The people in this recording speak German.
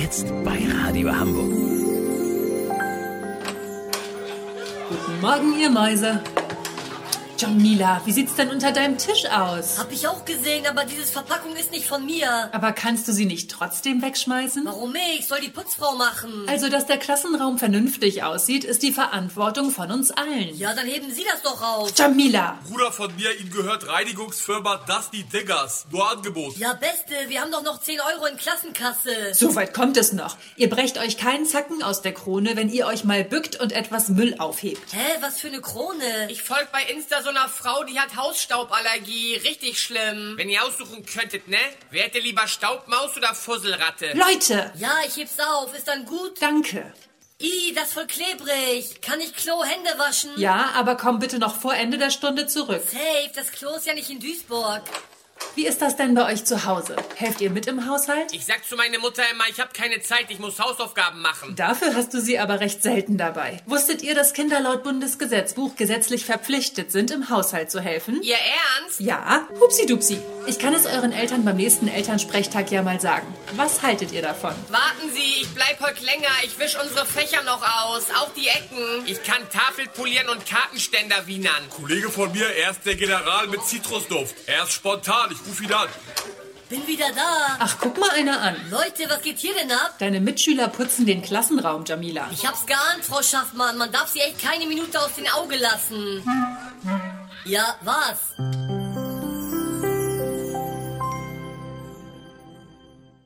Jetzt bei Radio Hamburg. Guten Morgen, ihr Mäuse. Jamila, wie sieht's denn unter deinem Tisch aus? Hab ich auch gesehen, aber diese Verpackung ist nicht von mir. Aber kannst du sie nicht trotzdem wegschmeißen? Warum nicht? Soll die Putzfrau machen. Also, dass der Klassenraum vernünftig aussieht, ist die Verantwortung von uns allen. Ja, dann heben Sie das doch auf. Jamila! Bruder von mir, ihm gehört Reinigungsfirma Dusty Diggers. Nur Angebot. Ja, Beste, wir haben doch noch 10 Euro in Klassenkasse. So weit kommt es noch. Ihr brecht euch keinen Zacken aus der Krone, wenn ihr euch mal bückt und etwas Müll aufhebt. Hä, was für eine Krone? Ich folge bei Insta so einer Frau, die hat Hausstauballergie. Richtig schlimm. Wenn ihr aussuchen könntet, ne? Wärt ihr lieber Staubmaus oder Fusselratte? Leute! Ja, ich heb's auf. Ist dann gut? Danke. Das ist voll klebrig. Kann ich Klo Hände waschen? Ja, aber komm bitte noch vor Ende der Stunde zurück. Safe, das Klo ist ja nicht in Duisburg. Wie ist das denn bei euch zu Hause? Helft ihr mit im Haushalt? Ich sag zu meiner Mutter immer, ich habe keine Zeit, ich muss Hausaufgaben machen. Dafür hast du sie aber recht selten dabei. Wusstet ihr, dass Kinder laut Bundesgesetzbuch gesetzlich verpflichtet sind, im Haushalt zu helfen? Ihr Ernst? Ja, hupsi-dupsi. Ich kann es euren Eltern beim nächsten Elternsprechtag ja mal sagen. Was haltet ihr davon? Warten Sie, ich bleib heute länger. Ich wisch unsere Fächer noch aus, auch die Ecken. Ich kann Tafel polieren und Kartenständer wienern. Kollege von mir, er ist der General mit Zitrusduft. Er ist spontan, ich rufe ihn an. Bin wieder da. Ach, guck mal einer an. Leute, was geht hier denn ab? Deine Mitschüler putzen den Klassenraum, Jamila. Ich hab's geahnt, Frau Schaffmann. Man darf sie echt keine Minute aus den Augen lassen. Ja, was?